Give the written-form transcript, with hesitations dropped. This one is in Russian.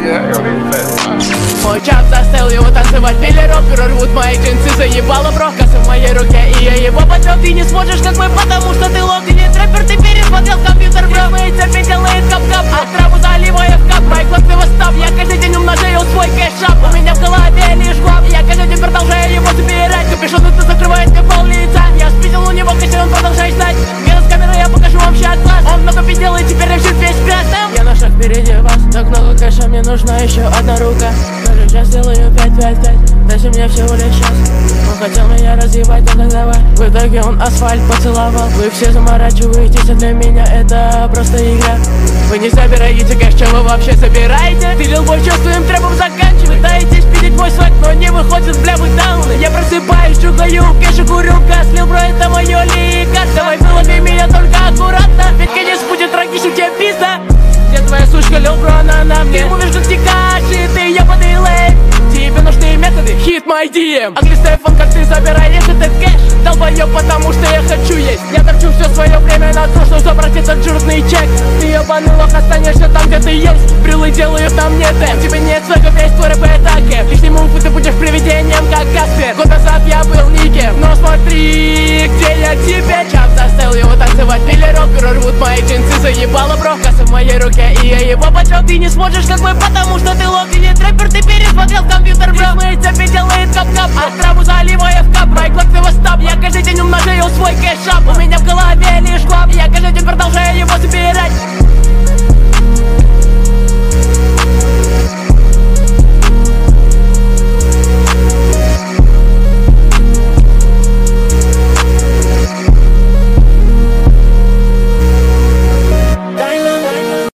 Мой чап заставил его танцевать миллероперы рвут мои джинсы, заебало брокасы в моей руке, и я его подвел. Ты не сможешь, как мы, потому что ты лох, ты не трэпер, ты пересмотрел компьютер, бро. Мои терпеть делает кап-кап, а траву заливая в кап. Мои классы восстав, я каждый день умножаю свой кэшап. У меня в голове лишь глав, я каждый день продолжаю его забирать. Капюшон это закрывает мне пол лица, я спиздил у него костюм, он продолжает ждать. С камерой я покажу вам щас глаз. Он много пиздел и теперь решит весь красным. Я на шаг впереди вас, так много кэша, мне нужна еще одна рука. Даже сейчас делаю 5-5-5, дайте мне всего лишь час. Он хотел меня разъебать, только давай. В итоге он асфальт поцеловал. Вы все заморачиваетесь, а для меня это просто игра. Вы не забираете кэш, что вы вообще собираете? Ты лил бой, чувствуем, трэпом заканчивать. Пытаетесь пилить мой свайк, но не выходит, бля, вы дауны. Я просыпаюсь, чухаю, кэш и курю газ. Лил, бро, это мое лика. Давай вылови меня только аккуратно, ведь конец будет трагичен, тебе пизда. Где твоя сучка, лил, бро, она на мне. Ты мувишь, как тикаши, ты ебаный лейк. Тебе нужны методы, hit my DM. Английский iPhone, как ты забираешь этот кэш? Долбоёб, потому что я хочу есть. Я торчу все свое время на то, что забрать этот жирный чек. Ты ебаный лох, останешься там, где ты есть. Брюлы делают там нет эм. Тебе нет свека, весь твой рэп это кэп. Лишний мув, ты будешь привидением, как Каспер. Год назад я был никем, но смотри, где я теперь. Чап заставил его танцевать, миллероперы рвут мои джинсы, заебало брокасы в моей руке, и я его подвел. Ты не сможешь, как мы, потому что ты лох, ты не трэпер, ты пересмотрел компьютер, бро. Мои цепи делает кап-кап, а траву заливая в кап. Мои классы восстав, я каждый день умножаю свой кэшап. У меня в голове лишь хлап, я каждый день продолжаю его собирать.